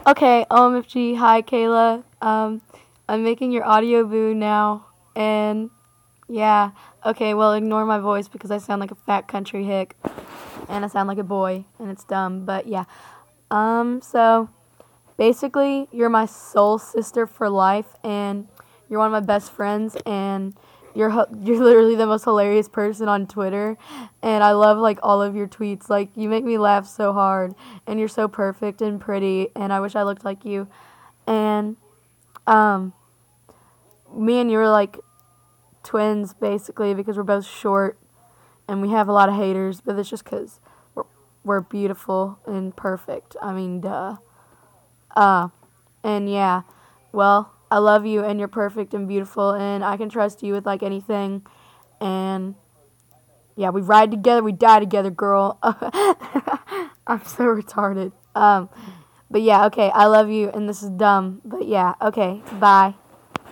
Okay, OMFG, hi Kayla. I'm making your audio boo now, and yeah, okay, well, ignore my voice because I sound like a fat country hick, and I sound like a boy, and it's dumb, but yeah. So basically, you're my soul sister for life, and you're one of my best friends, and you're literally the most hilarious person on Twitter, and I love like all of your tweets. Like you make me laugh so hard, and you're so perfect and pretty, and I wish I looked like you. And um, me and you are like twins basically because we're both short, and we have a lot of haters, but it's just because we're beautiful and perfect. I mean, duh. Uh, and yeah, well, I love you and you're perfect and beautiful and I can trust you with like anything. And yeah, we ride together, we die together, girl. I'm so retarded. But yeah, okay, I love you and this is dumb. But yeah, okay, bye.